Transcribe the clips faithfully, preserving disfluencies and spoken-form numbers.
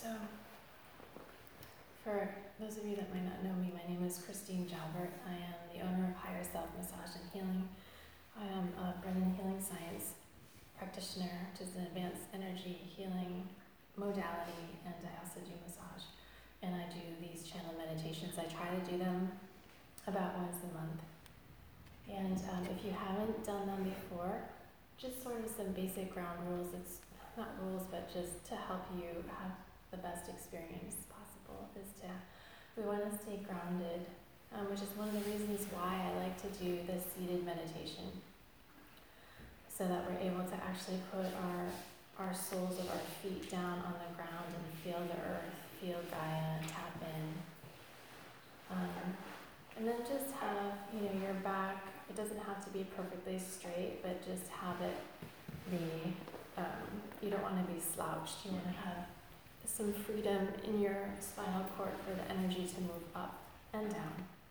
So, for those of you that might not know me, my name is Christine Jalbert. I am the owner of Higher Self Massage and Healing. I am a Brennan Healing Science practitioner, which is an advanced energy healing modality, and I also do massage. And I do these channel meditations. I try to do them about once a month. And um, if you haven't done them before, just sort of some basic ground rules. It's not rules, but just to help you have the best experience possible is to, we want to stay grounded, um, which is one of the reasons why I like to do the seated meditation, so that we're able to actually put our, our soles of our feet down on the ground and feel the earth, feel Gaia, tap in. Um, and then just have, you know, your back, it doesn't have to be perfectly straight, but just have it be, um, you don't want to be slouched. You want to have some freedom in your spinal cord for the energy to move up and down.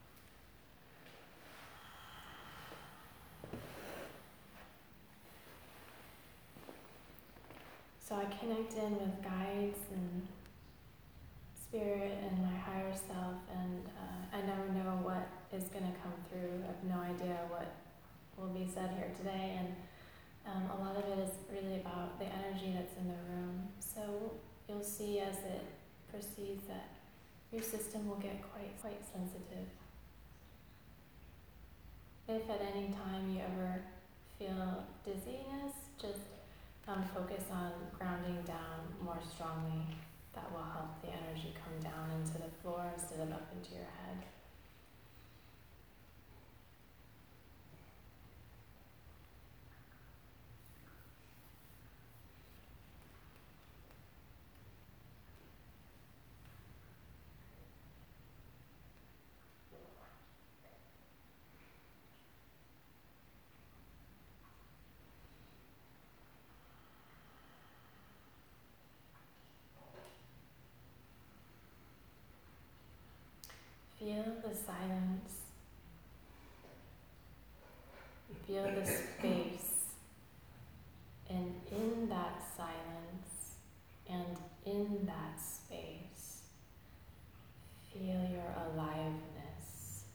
So I connect in with guides and spirit and my higher self, and uh, I never know what is going to come through. I have no idea what will be said here today, and um, a lot of it is really about the energy that's in the room. So you'll see as it proceeds that your system will get quite, quite sensitive. If at any time you ever feel dizziness, just um, focus on grounding down more strongly. That will help the energy come down into the floor instead of up into your head. Feel the silence. Feel the space. And in that silence and in that space, feel your aliveness.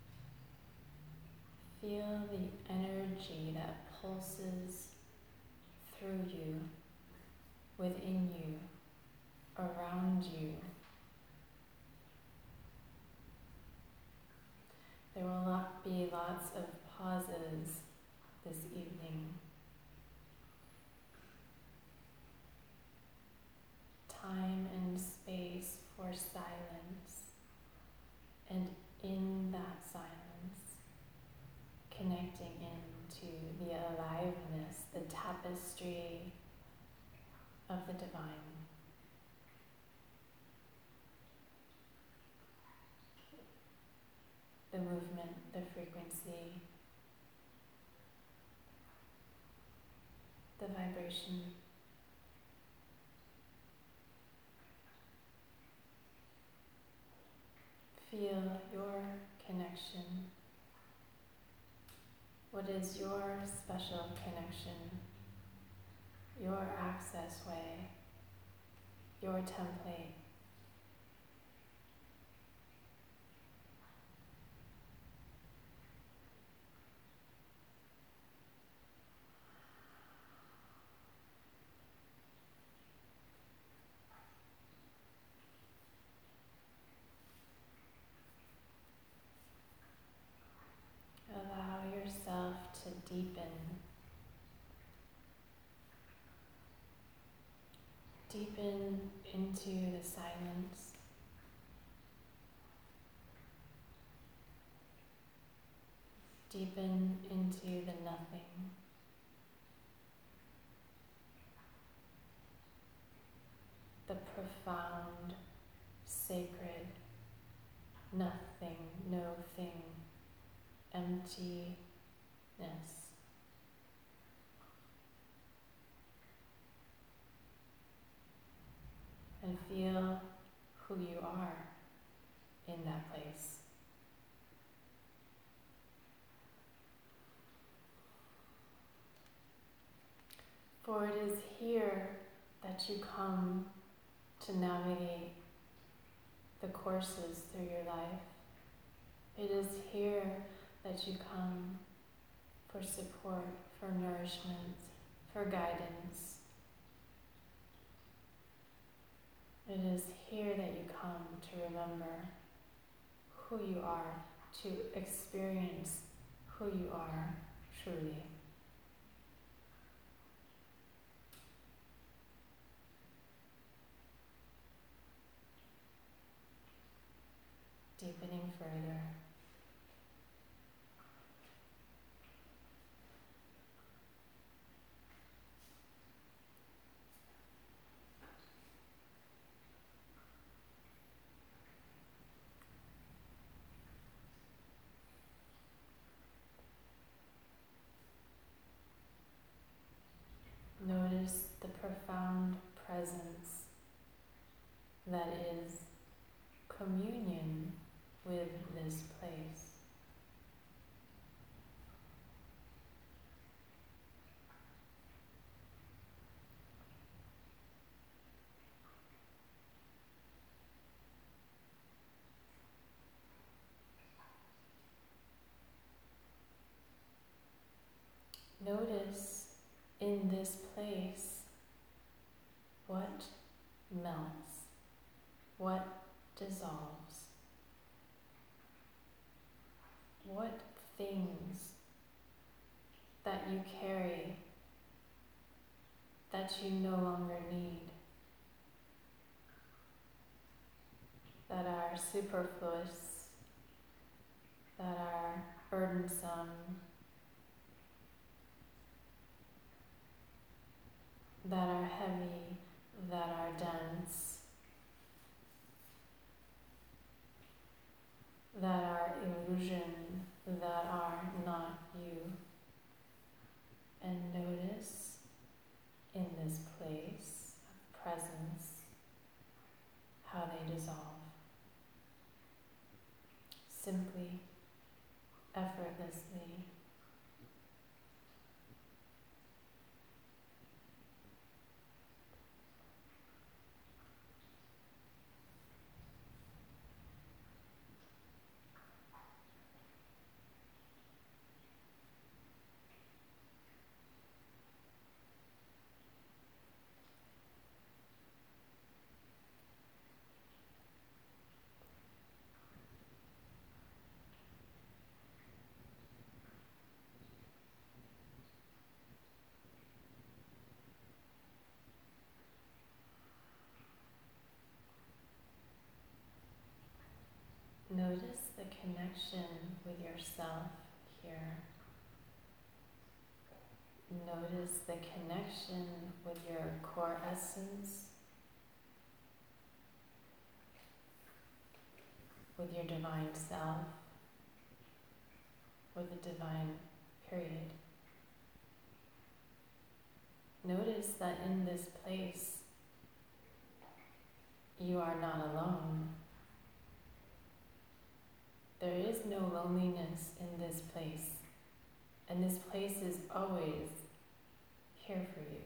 Feel the energy that pulses through you, within you, around you. There will not be lots of pauses this evening. Time and space for silence, and in that silence, connecting into the aliveness, the tapestry of the divine. The movement, the frequency, the vibration. Feel your connection. What is your special connection? Your access way, your template. Allow yourself to deepen. Deepen into the silence. Deepen into the nothing. The profound, sacred, nothing, no thing, emptiness. And feel who you are in that place. For it is here that you come to navigate the courses through your life. It is here that you come for support, for nourishment, for guidance. It is here that you come to remember who you are, to experience who you are truly. Deepening further. Notice the profound presence that is communion with this place. Notice in this place what melts, what dissolves, what things that you carry that you no longer need, that are superfluous, that are burdensome, that are heavy, that are dense, that are illusion, that are not you. And notice in this place of presence how they dissolve. Simply, effortlessly. Notice the connection with yourself here. Notice the connection with your core essence, with your divine self, with the divine period. Notice that in this place, you are not alone. There is no loneliness in this place, and this place is always here for you.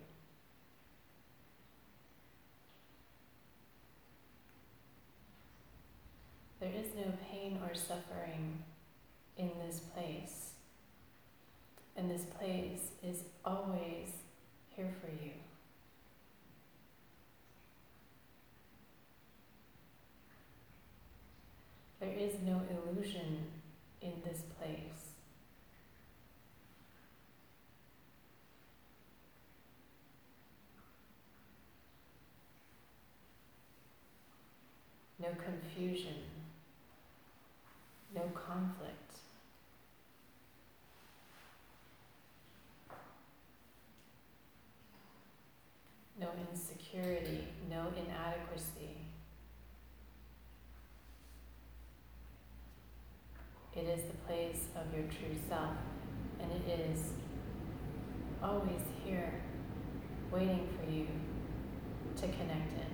There is no pain or suffering in this place, and this place is always here for you. There is no illusion in this place. No confusion, no conflict. No insecurity, no inadequacy. It is the place of your true self, and it is always here, waiting for you to connect in.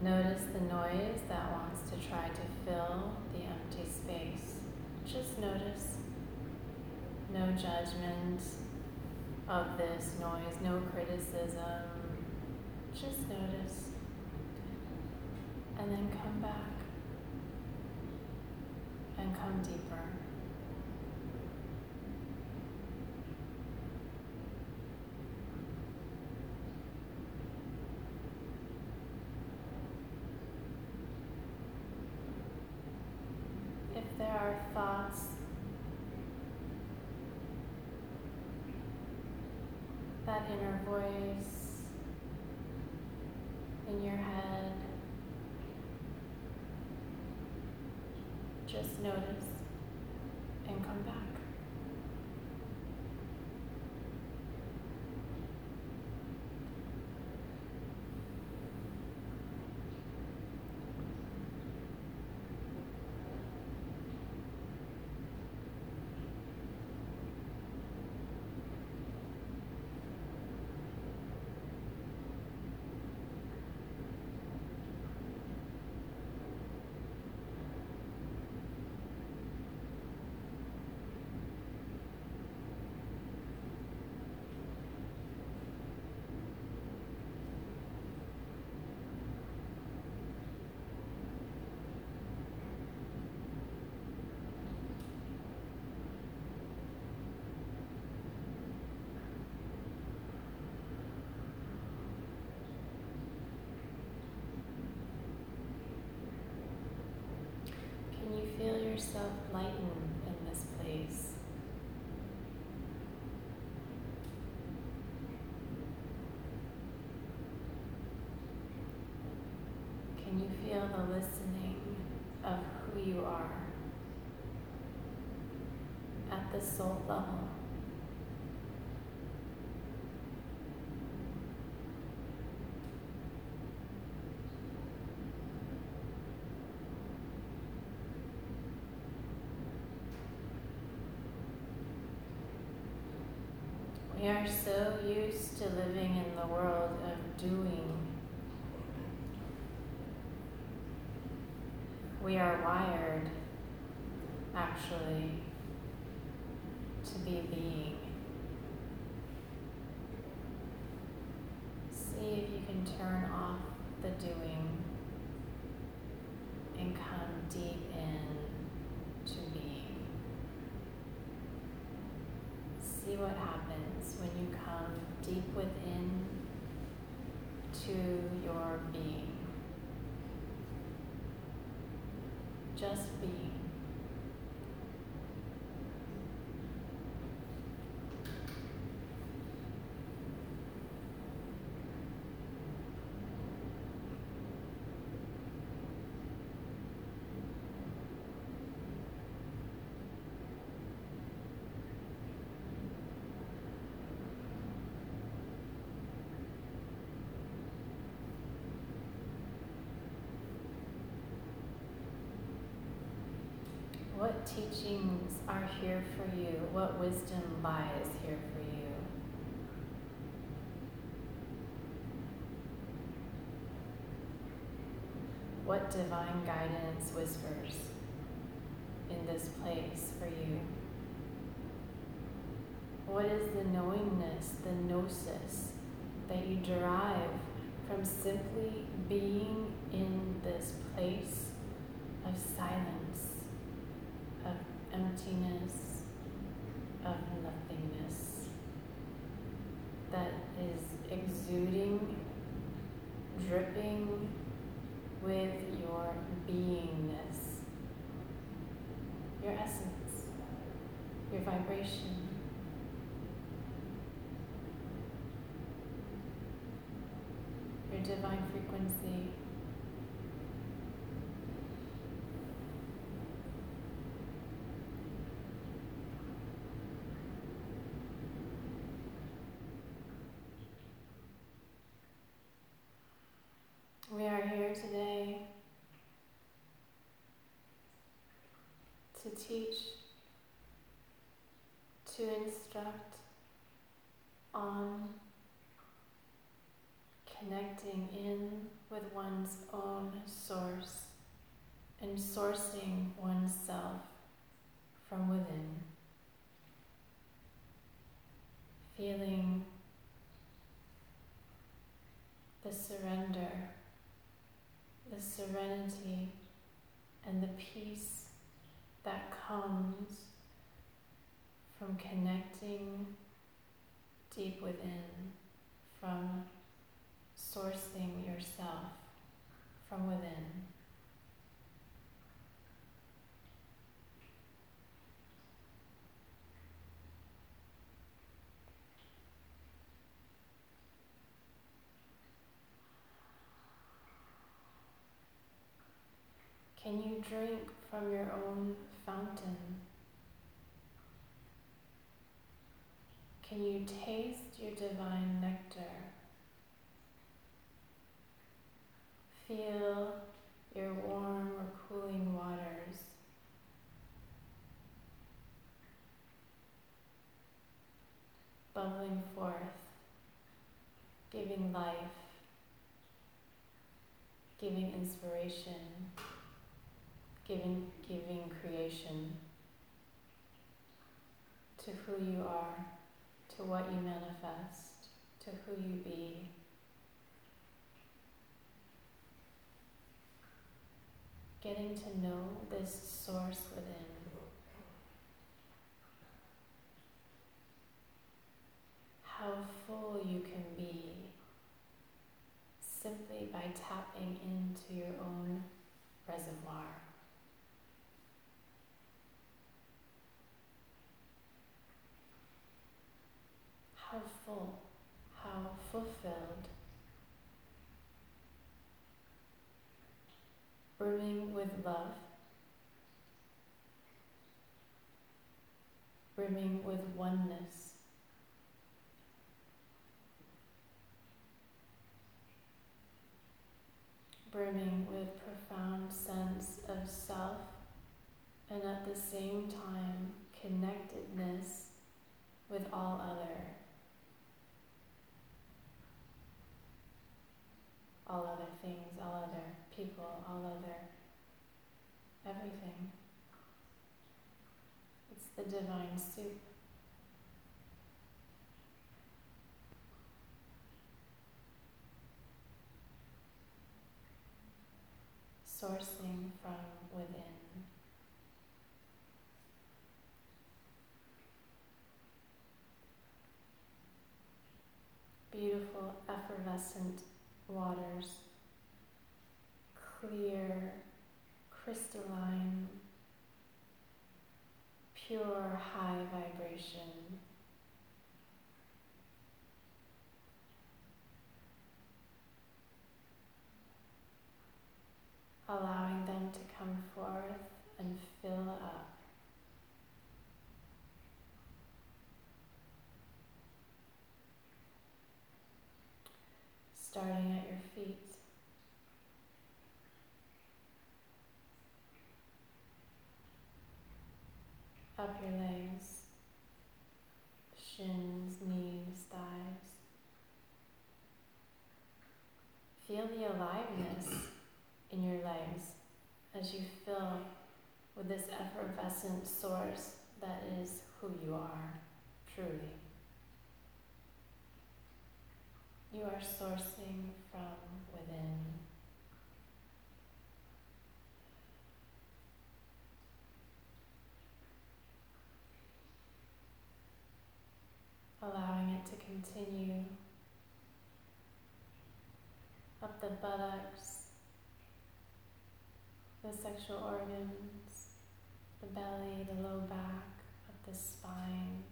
Notice the noise that wants to try to fill the empty space. Just notice. No judgment of this noise, no criticism. Just notice. And then come back. And come deeper. If there are thoughts that inner voice in your head, just notice and come back. Can you feel yourself lighten in this place? Can you feel the listening of who you are at the soul level? We are so used to living in the world of doing. We are wired, actually, to be being. See if you can turn off the doing and come deep in to being. See what happens when you come deep within to your being. Just being. What teachings are here for you? What wisdom lies here for you? What divine guidance whispers in this place for you? What is the knowingness, the gnosis that you derive from simply being in this place of silence, of emptiness, of nothingness, that is exuding, dripping with your beingness, your essence, your vibration. Your divine frequency. We are here today to teach, to instruct on connecting in with one's own source and sourcing oneself from within, feeling the surrender, the serenity, and the peace that comes from connecting deep within, from sourcing yourself from within. Can you drink from your own fountain? Can you taste your divine nectar? Feel your warm or cooling waters. Bubbling forth, giving life, giving inspiration, giving, giving creation to who you are, to what you manifest, to who you be. Getting to know this source within. How full you can be simply by tapping into your own reservoir. How full, how fulfilled, brimming with love, brimming with oneness, brimming with profound sense of self, and at the same time connectedness with all other, all other things, all other people, all other everything. It's the divine soup. Sourcing from within. Beautiful, effervescent waters, clear, crystalline, pure, high vibration. Allowing them to come forth and fill up. Starting at your feet. Up your legs, shins, knees, thighs. Feel the aliveness in your legs as you fill with this effervescent source that is who you are, truly. You are sourcing from within. Allowing it to continue up the buttocks, the sexual organs, the belly, the low back, up the spine.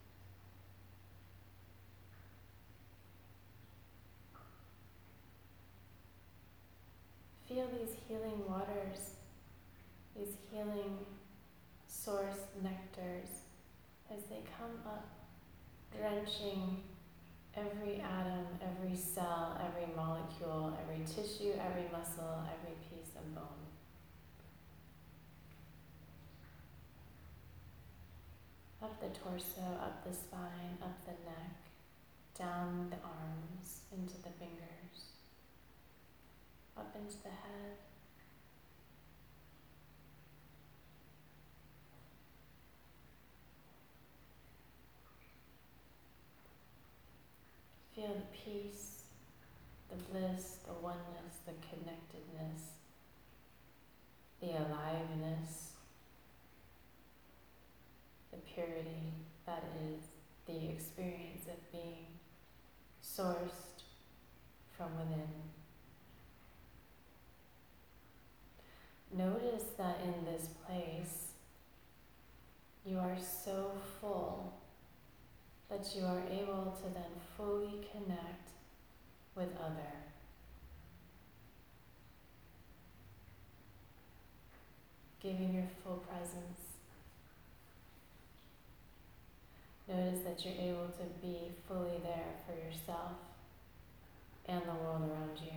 Feel these healing waters, these healing source nectars as they come up, drenching every atom, every cell, every molecule, every tissue, every muscle, every piece of bone. Up the torso, up the spine, up the neck, down the arms, into the fingers, up into the head. Feel the peace, the bliss, the oneness, the connectedness, the aliveness, the purity that is the experience of being sourced from within. Notice that in this place, you are so full that you are able to then fully connect with other. Giving your full presence. Notice that you're able to be fully there for yourself and the world around you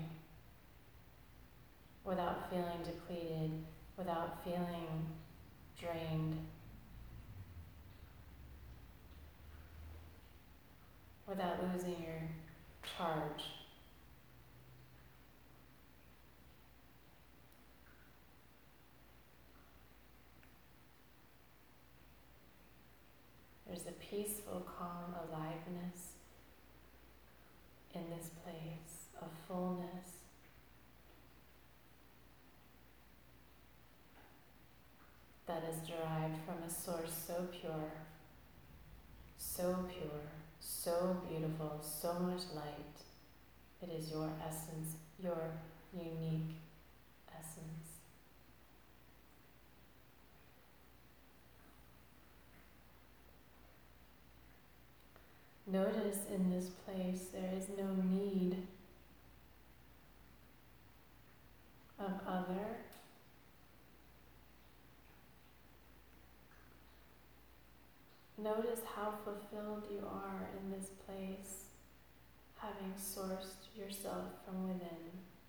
without feeling depleted, without feeling drained, without losing your charge. There's a peaceful, calm aliveness in this place of fullness. That is derived from a source so pure, so pure, so beautiful, so much light. It is your essence, your unique essence. Notice in this place there is no need of other. Notice how fulfilled you are in this place, having sourced yourself from within.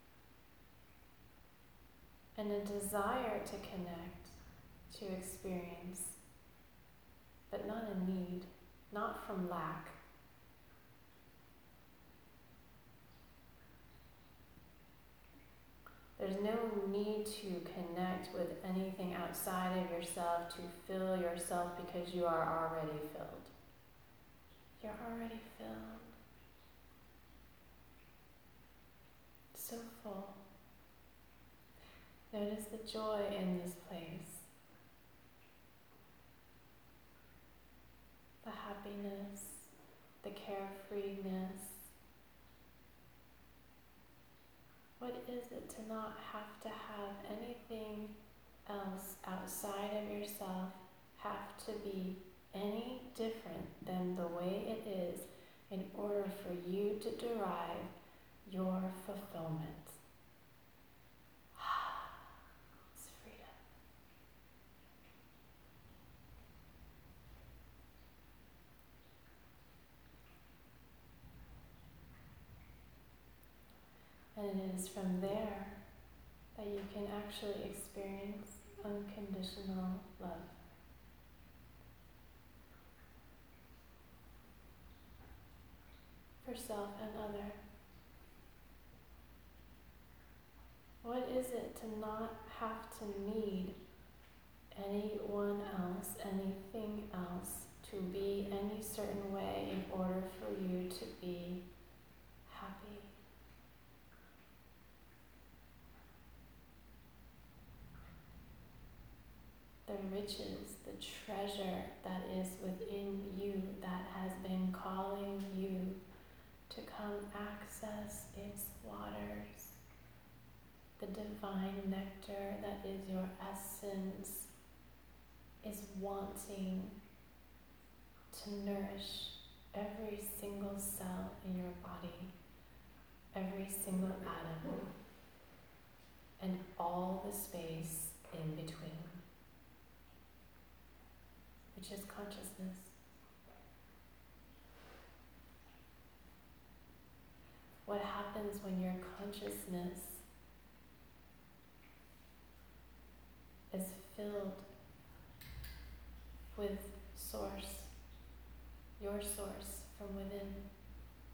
And a desire to connect, to experience, but not a need, not from lack. There's no need to connect with anything outside of yourself to fill yourself because you are already filled. You're already filled. So full. Notice the joy in this place. The happiness, the carefreeness. What is it to not have to have anything else outside of yourself have to be any different than the way it is in order for you to derive your fulfillment? It's freedom. And it is from there that you can actually experience unconditional love. For self and other. What is it to not have to need anyone else, anything else, to be any certain way in order for you to be happy? The riches, the treasure that is within you that has been calling you to come access its waters. The divine nectar that is your essence is wanting to nourish every single cell in your body, every single atom, and all the space in between, which is consciousness. What happens when your consciousness is filled with source, your source from within?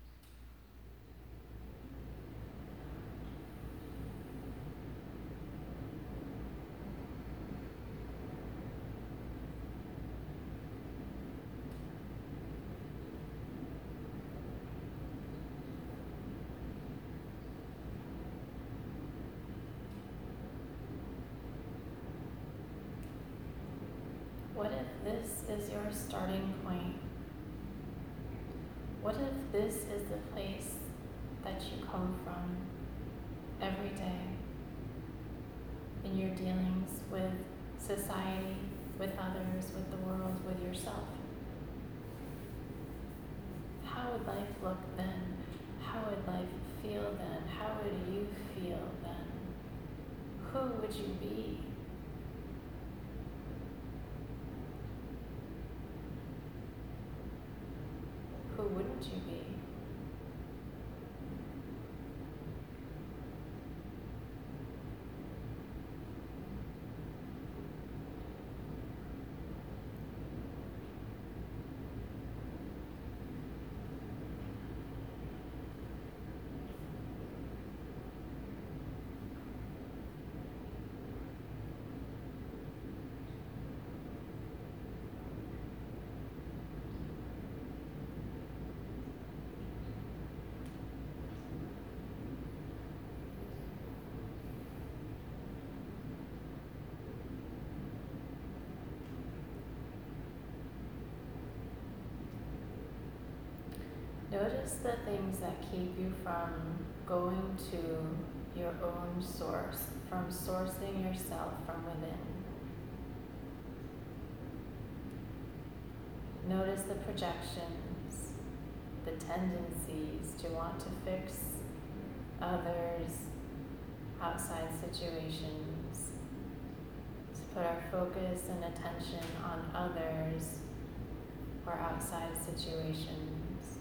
What if this is your starting point? What if this is the place that you come from every day in your dealings with society, with others, with the world, with yourself? How would life look then? How would life feel then? How would you feel then? Who would you be? Who wouldn't you be? Notice the things that keep you from going to your own source, from sourcing yourself from within. Notice the projections, the tendencies to want to fix others, outside situations, to put our focus and attention on others or outside situations.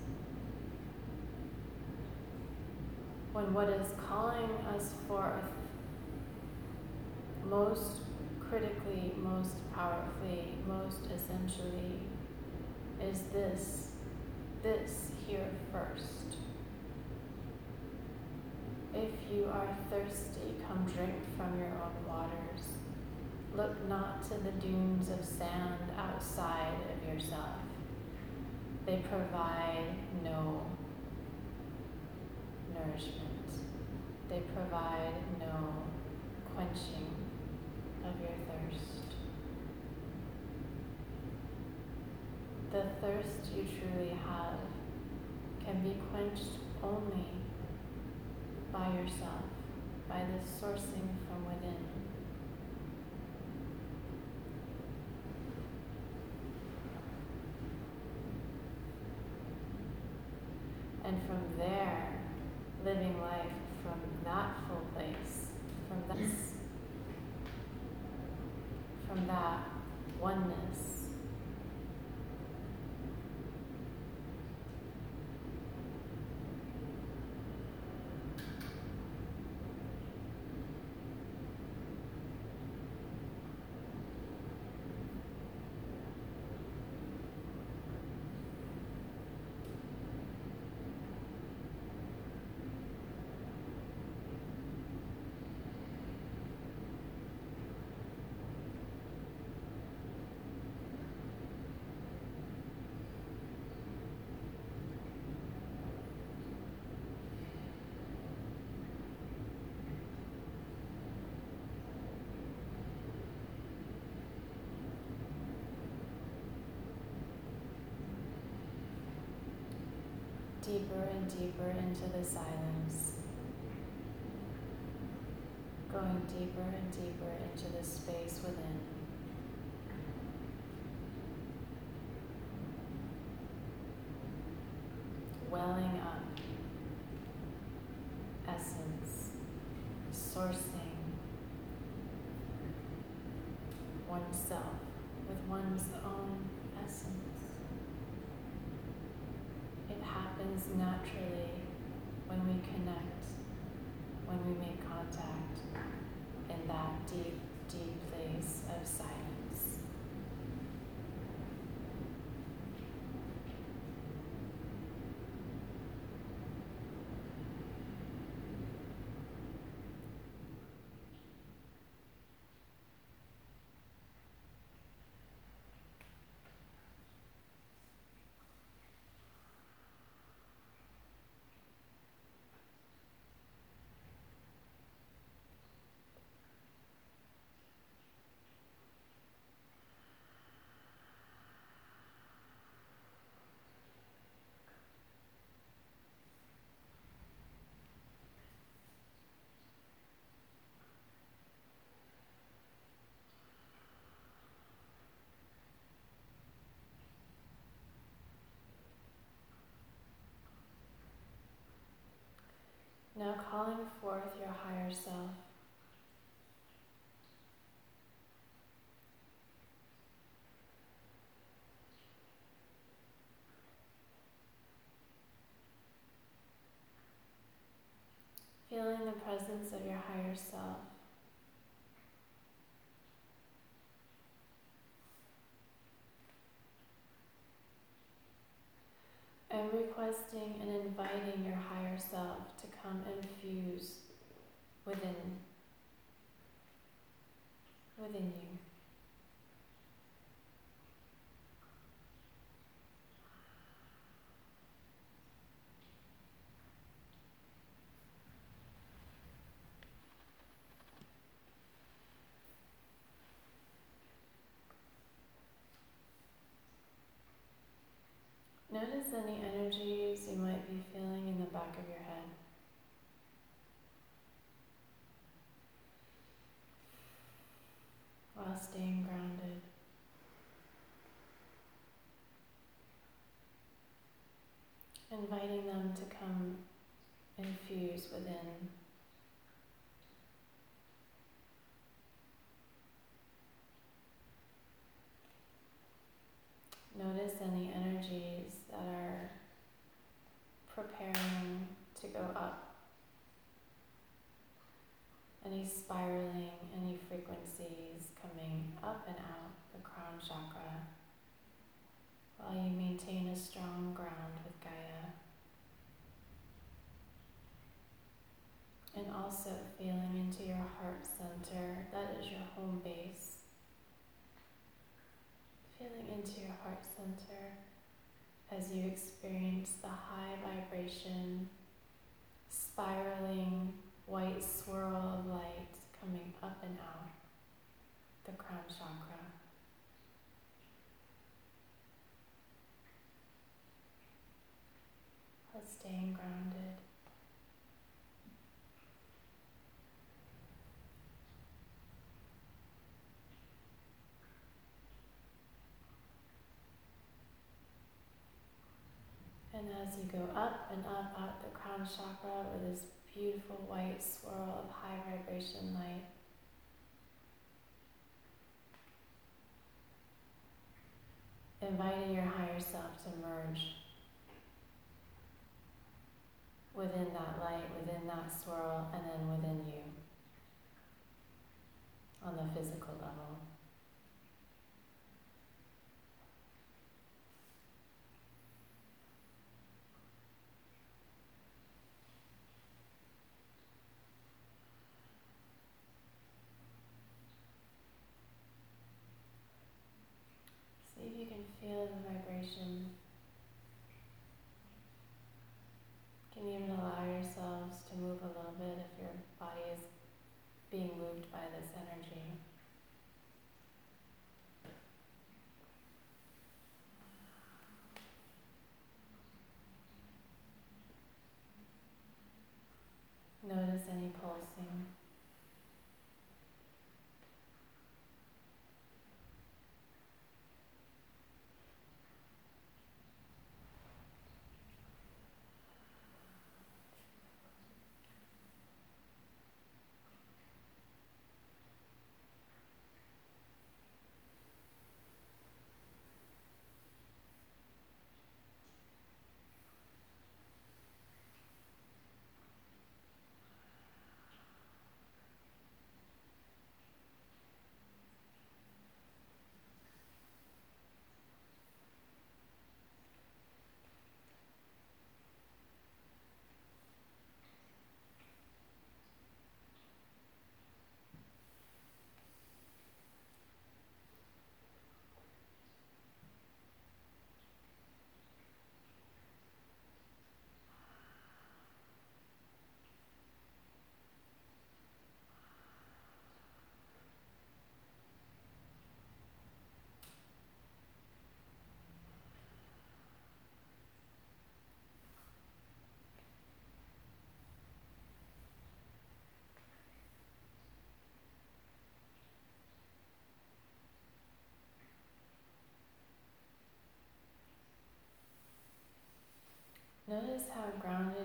When what is calling us forth most critically, most powerfully, most essentially is this, this here first. If you are thirsty, come drink from your own waters. Look not to the dunes of sand outside of yourself. They provide no nourishment. They provide no quenching of your thirst. The thirst you truly have can be quenched only by yourself, by this sourcing from within. And from there, living life from that full place, from this, from that oneness. Deeper and deeper into the silence, going deeper and deeper into the space within. Welling up essence, sourcing oneself with one's own essence. It happens naturally when we connect, when we make contact in that deep, deep place of silence. calling forth your higher self. Feeling the presence of your higher self. And requesting and inviting your higher self to come and fuse within, within you. Notice any energies you might be feeling in the back of your head. While staying grounded. Inviting them to come infuse within. Notice any energies that are preparing to go up. Any spiraling, any frequencies coming up and out the crown chakra while you maintain a strong ground with Gaia. And also feeling into your heart center, that is your home base. Feeling into your heart center as you experience the high vibration, spiraling white swirl of light coming up and out the crown chakra. While staying grounded. And as you go up and up out the crown chakra with this beautiful white swirl of high vibration light, inviting your higher self to merge within that light, within that swirl, and then within you on the physical level. See if you can feel the vibration. You can even allow yourselves to move a little bit if your body is being moved by this energy. Notice any pulsing.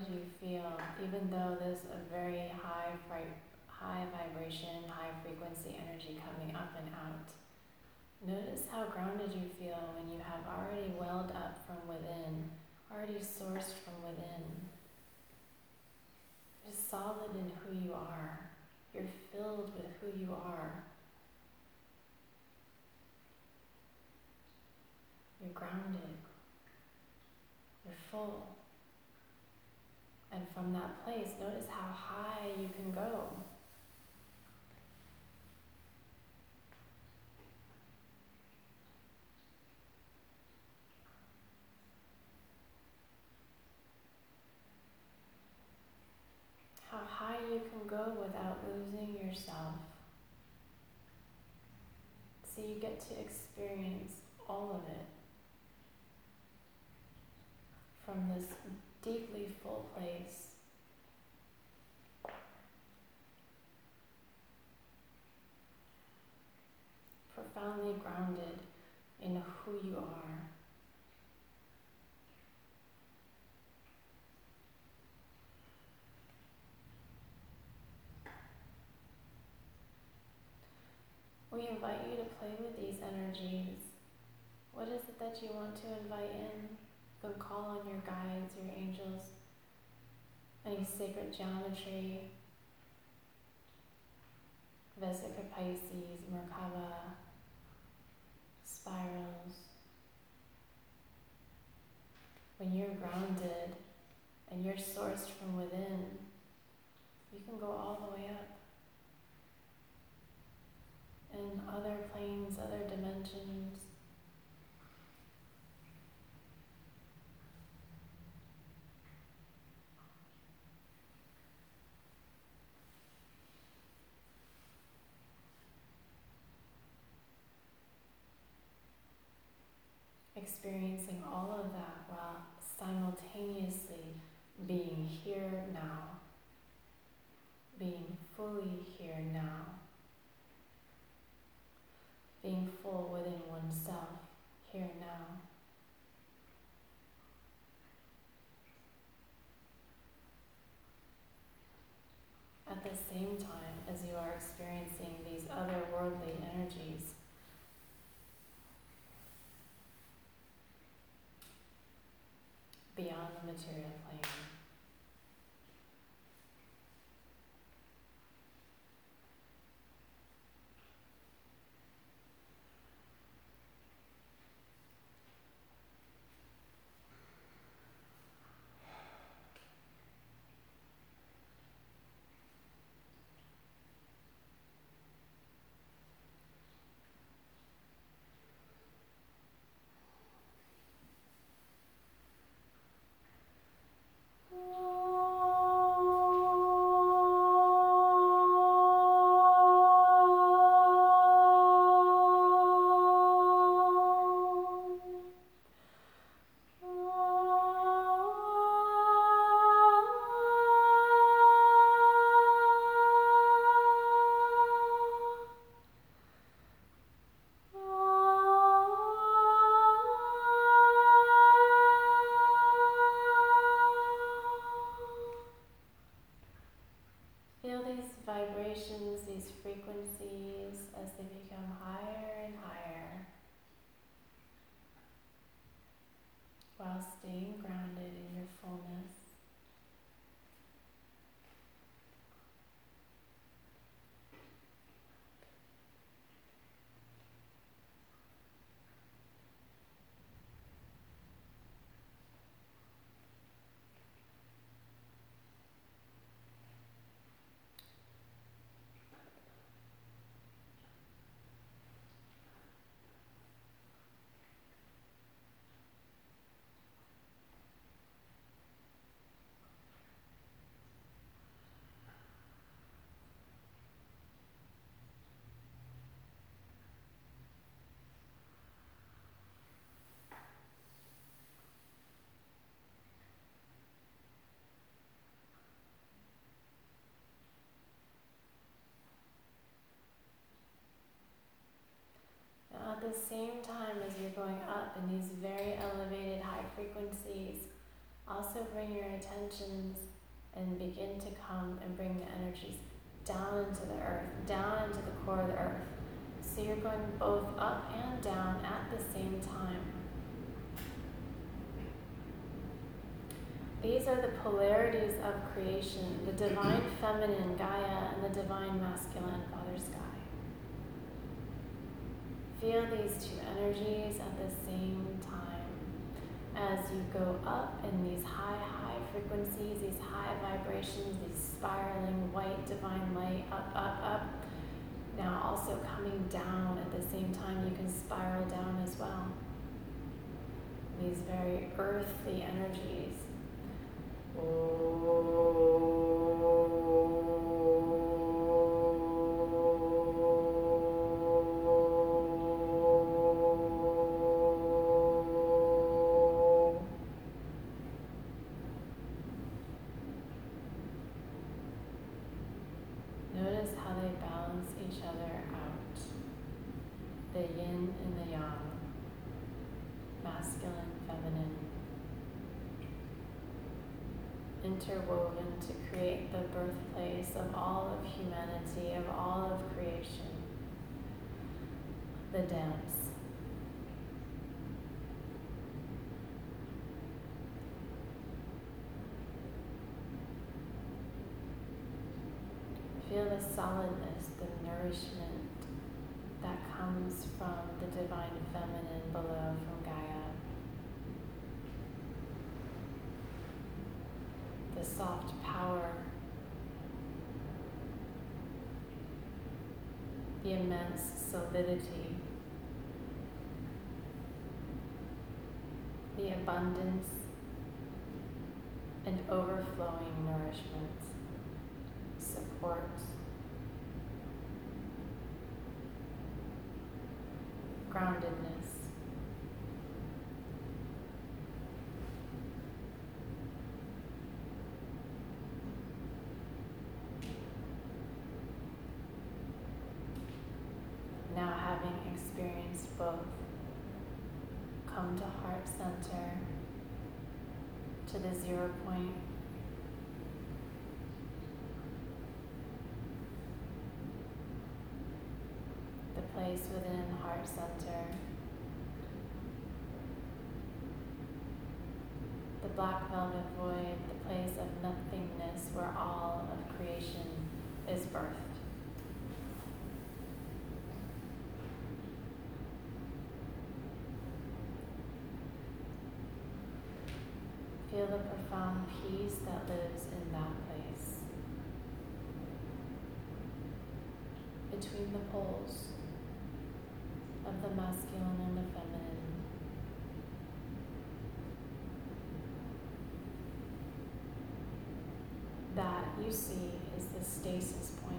did you feel, even though there's a very high, high vibration, high frequency energy coming up and out? Notice how grounded you feel when you have already welled up from within, already sourced from within. You're solid in who you are. You're filled with who you are. You're grounded. You're full. And from that place, notice how high you can go. How high you can go without losing yourself. So you get to experience all of it from this deeply full place. Profoundly grounded in who you are. We invite you to play with these energies. What is it that you want to invite in? You can call on your guides, your angels, any sacred geometry, Vesica Pisces, Merkaba, spirals. When you're grounded and you're sourced from within, you can go all the way up. And other planes, other dimensions. Experiencing all of that while simultaneously being here now. Being fully here now. Being full within oneself, here now. At the same time as you are experiencing these otherworldly energies, beyond the material plane. Vibrations, these frequencies, as they become higher and higher, while staying grounded in your fullness. At the same time as you're going up in these very elevated high frequencies, Also bring your attentions and begin to come and bring the energies down into the earth, down into the core of the earth. So you're going both up and down at the same time. These are the polarities of creation, the divine feminine, Gaia, and the divine masculine, Father Sky. Feel these two energies at the same time as you go up in these high, high frequencies, these high vibrations, these spiraling white divine light, up, up, up. Now also coming down at the same time, you can spiral down as well. These very earthly energies. Notice how they balance each other out. The yin and the yang, masculine, feminine, interwoven to create the birthplace of all of humanity, of all of creation. The dance. Feel the solidness, the nourishment that comes from the divine feminine below, from Gaia. The soft power, the immense solidity, the abundance and overflowing nourishment, support, groundedness. Now, having experienced both, come to heart center, to the zero point. The place within heart center. The black velvet void, the place of nothingness where all of creation is birthed. Feel the profound peace that lives in that place. Between the poles of the masculine and the feminine. That you see is the stasis point.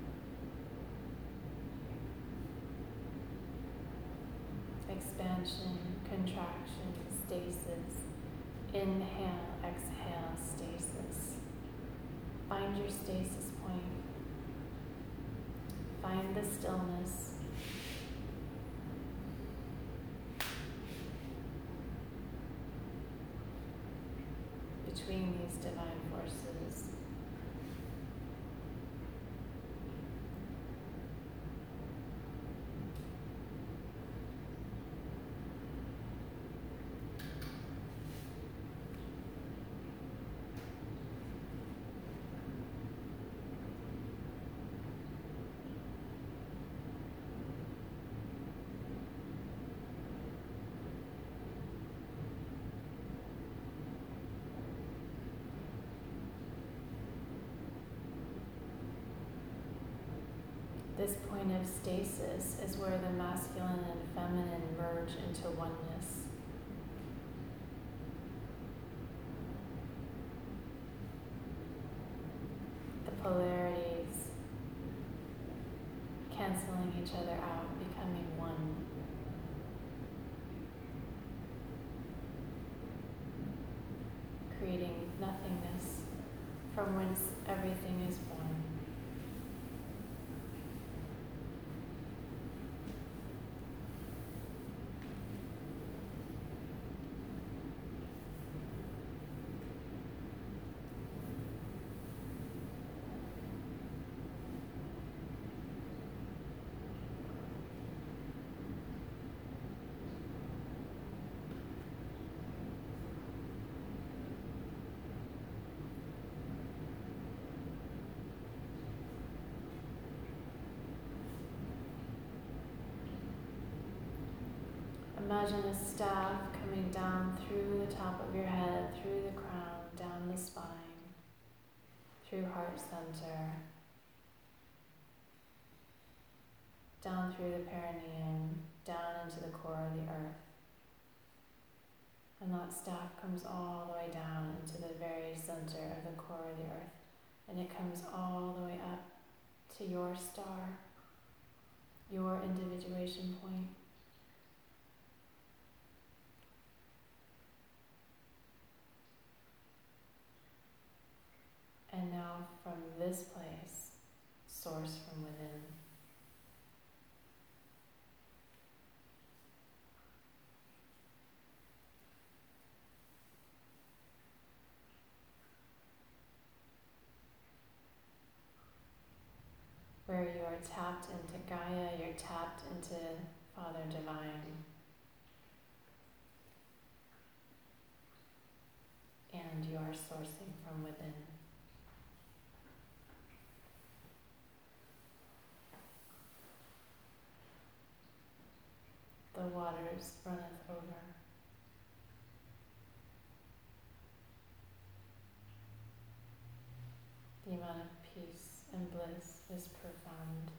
Expansion, contraction, stasis. Inhale, exhale, stasis. Find your stasis point. Find the stillness. Between these divine forces. This point of stasis is where the masculine and feminine merge into oneness. The polarities canceling each other out, becoming one. Creating nothingness from whence everything is born. Imagine a staff coming down through the top of your head, through the crown, down the spine, through heart center, down through the perineum, down into the core of the earth. And that staff comes all the way down into the very center of the core of the earth. And it comes all the way up to your star, your individuation point. And now from this place, source from within. Where you are tapped into Gaia, you're tapped into Father Divine. And you are sourcing from within. The waters runneth over. The amount of peace and bliss is profound.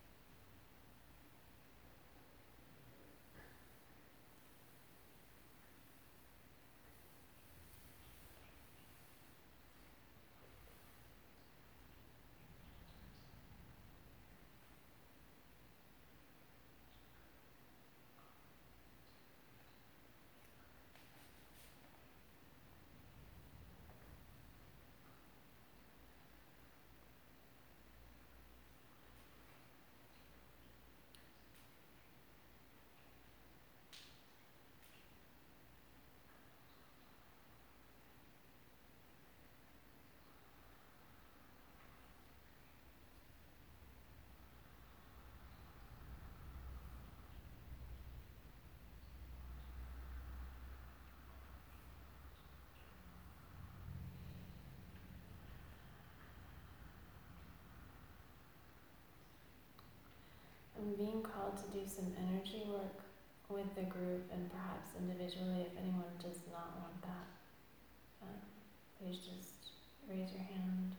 I'm being called to do some energy work with the group and perhaps individually if anyone does not want that. Uh, please just raise your hand.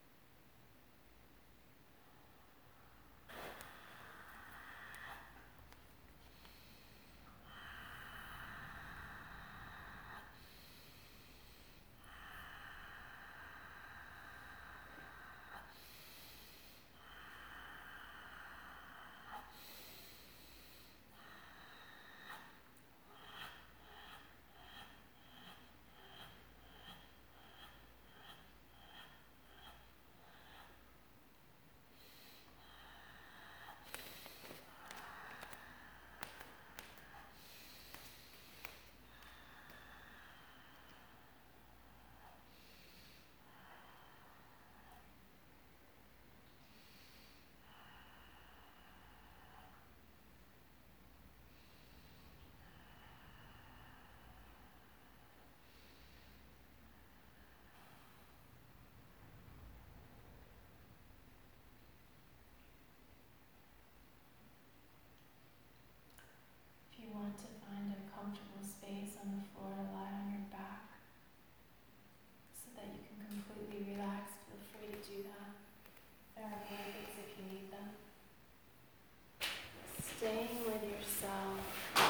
If you want to find a comfortable space on the floor to lie on your back so that you can completely relax, feel free to do that. There are blankets if you need them. Staying with yourself,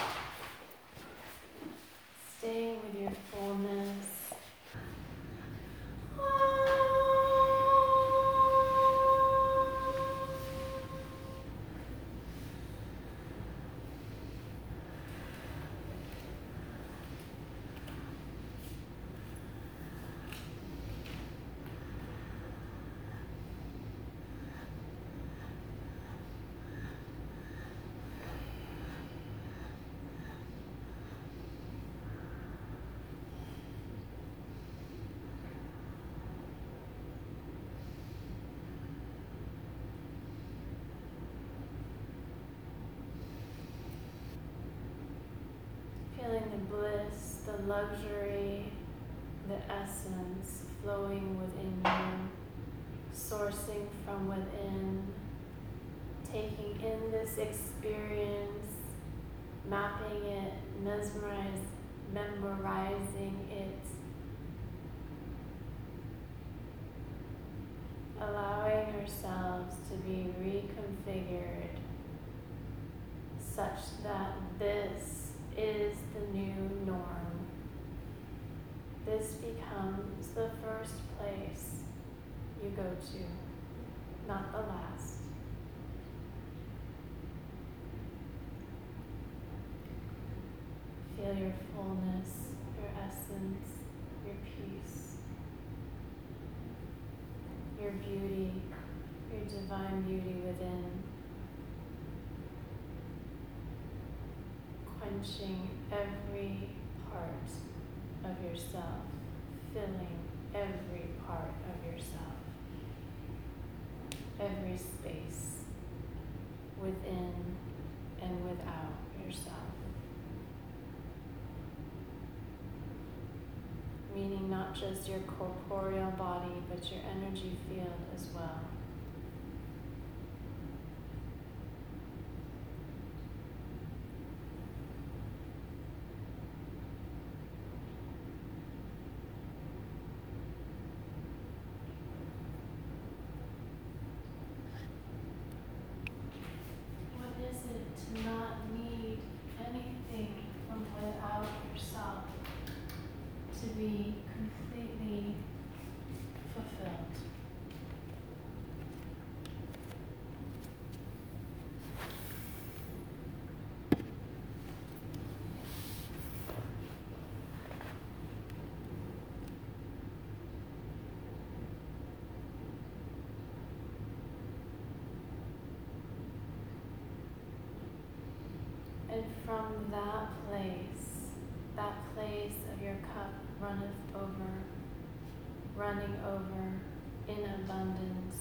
staying with your fullness. Feeling the bliss, the luxury, the essence flowing within you, sourcing from within, taking in this experience, mapping it, mesmerize, memorizing it, allowing ourselves to be reconfigured such that this is the new norm. This becomes the first place you go to, not the last. Feel your fullness, your essence, your peace, your beauty, your divine beauty within, quenching every part of yourself, filling every part of yourself, every space within and without yourself. Meaning not just your corporeal body, but your energy field as well. What is it to not need anything from without yourself to be completely fulfilled? And from that place, that place of your cup runneth over, running over in abundance,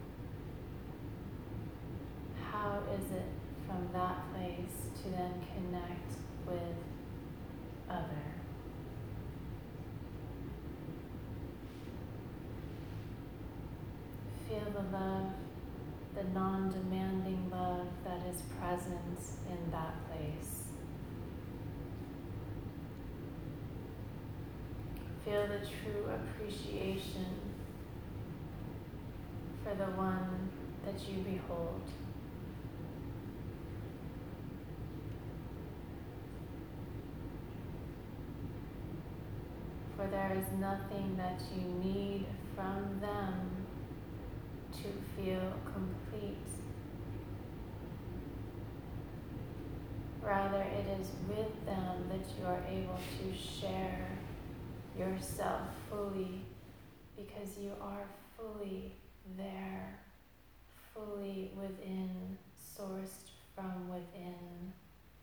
how is it from that place to then connect with other? Feel the love, the non-demanding love that is present in that place. Feel the true appreciation for the one that you behold. For there is nothing that you need from them to feel complete. Rather, it is with them that you are able to share yourself fully, because you are fully there, fully within, sourced from within.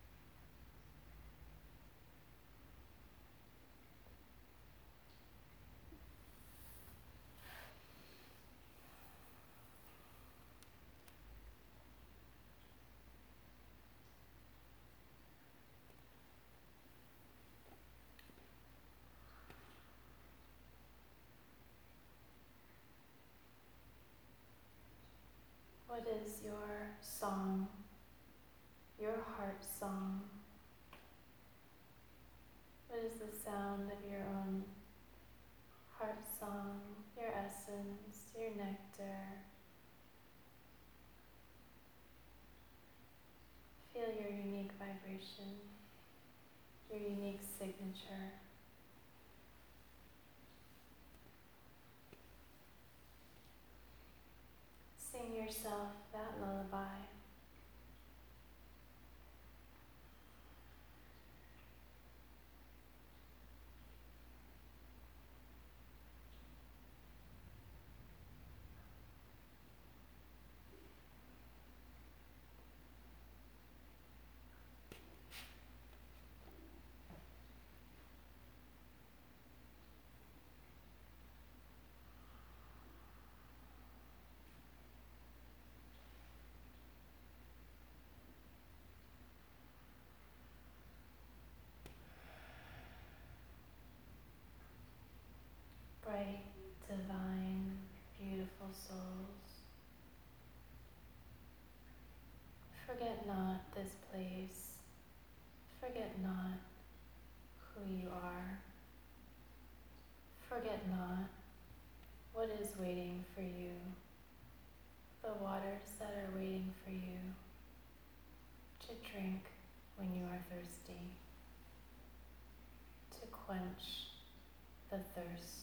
What is your song, your heart song? What is the sound of your own heart song, your essence, your nectar? Feel your unique vibration, your unique signature. Sing yourself that lullaby. Bright, divine, beautiful souls, forget not this place, forget not who you are. Forget not what is waiting for you, the waters that are waiting for you to drink when you are thirsty, to quench the thirst.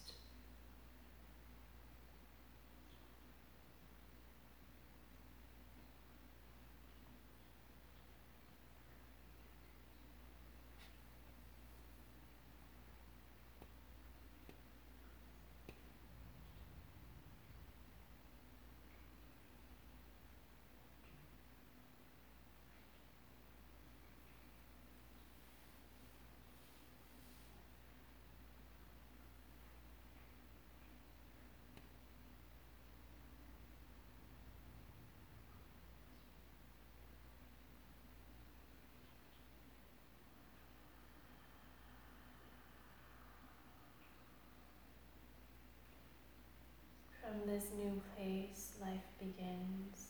From this new place, life begins.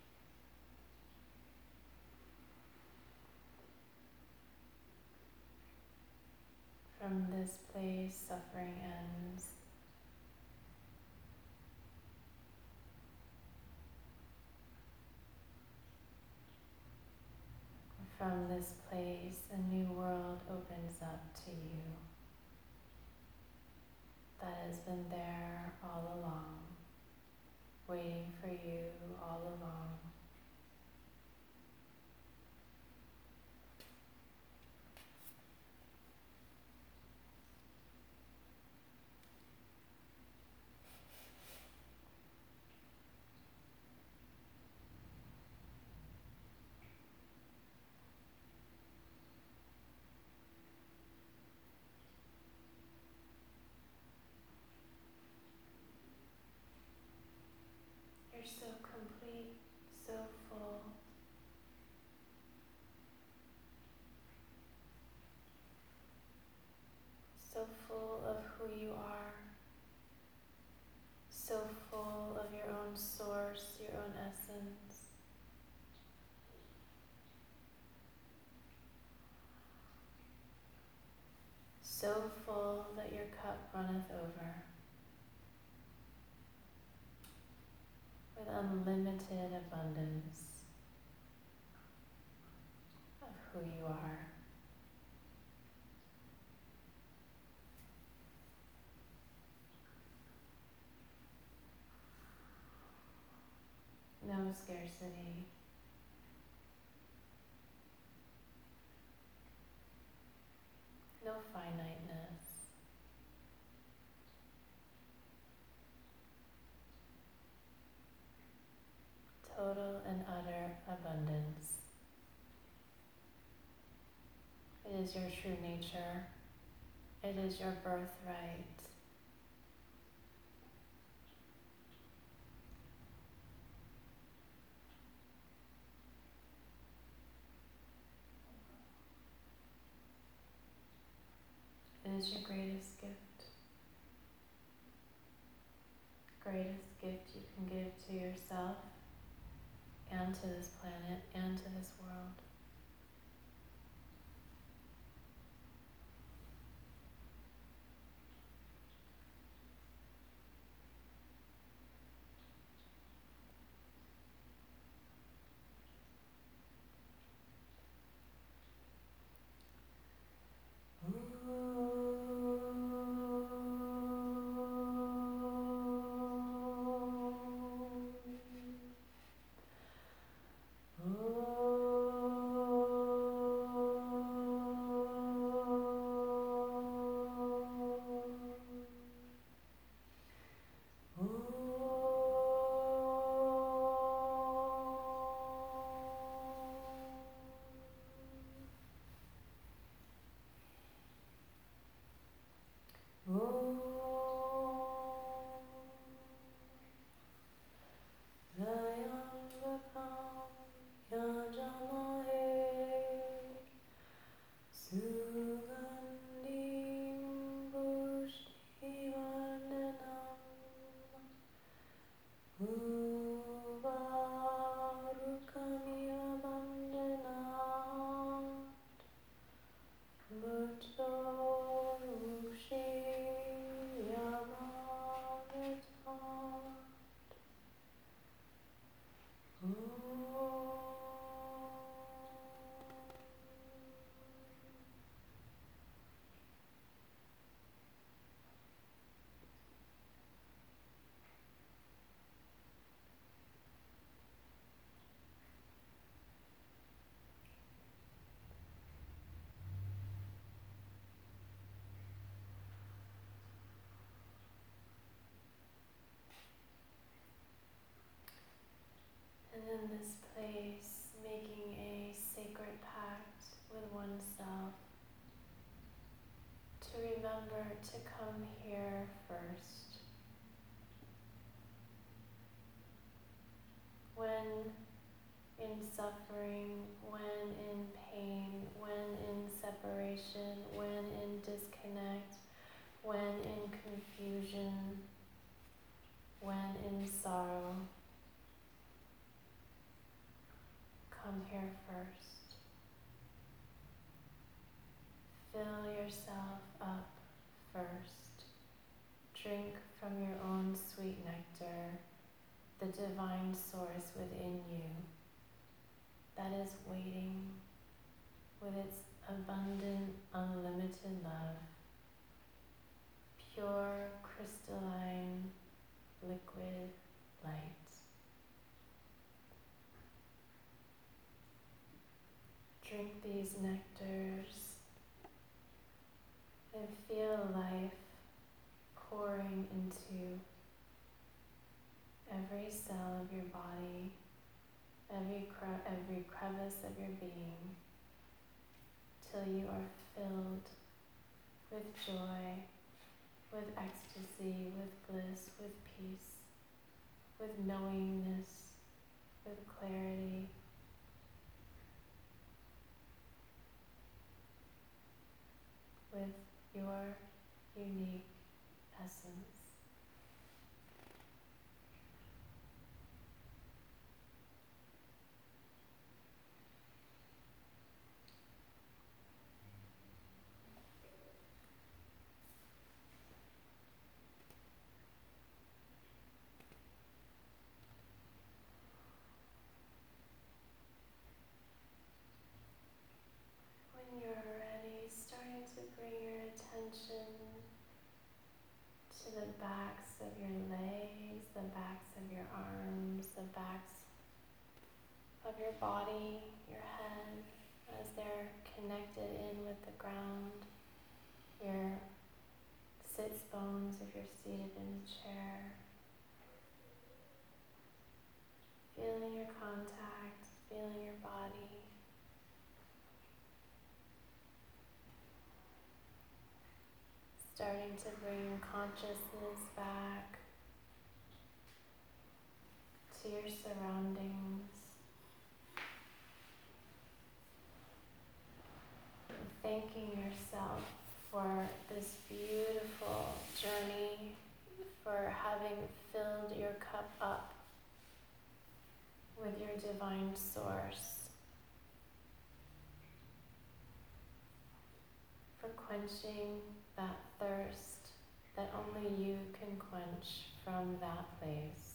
From this place, suffering ends. From this place, a new world opens up to you that has been there all along, waiting for you all along. You're so complete, so full. So full of who you are. So full of your own source, your own essence. So full that your cup runneth over. With unlimited abundance of who you are. No scarcity. No finiteness. Total and utter abundance. It is your true nature. It is your birthright. It is your greatest gift. Greatest gift you can give to yourself and to this planet and to this world. Oh. place, making a sacred pact with oneself to remember to come here first. When in suffering, when in pain, when in separation, when in disconnect, when in confusion, when in sorrow, come here first. Fill yourself up first. Drink from your own sweet nectar, the divine source within you that is waiting with its abundant, unlimited love, pure, crystalline, liquid light. Drink these nectars and feel life pouring into every cell of your body, every cre- every crevice of your being, till you are filled with joy, with ecstasy, with bliss, with peace, with knowingness, with clarity, with your unique essence. When you're ready, starting to bring your attention to the backs of your legs, the backs of your arms, the backs of your body, your head, as they're connected in with the ground, your sits bones if you're seated in a chair. Feeling your contact, feeling your body. Starting to bring consciousness back to your surroundings. And thanking yourself for this beautiful journey, for having filled your cup up with your divine source, for quenching that thirst that only you can quench from that place.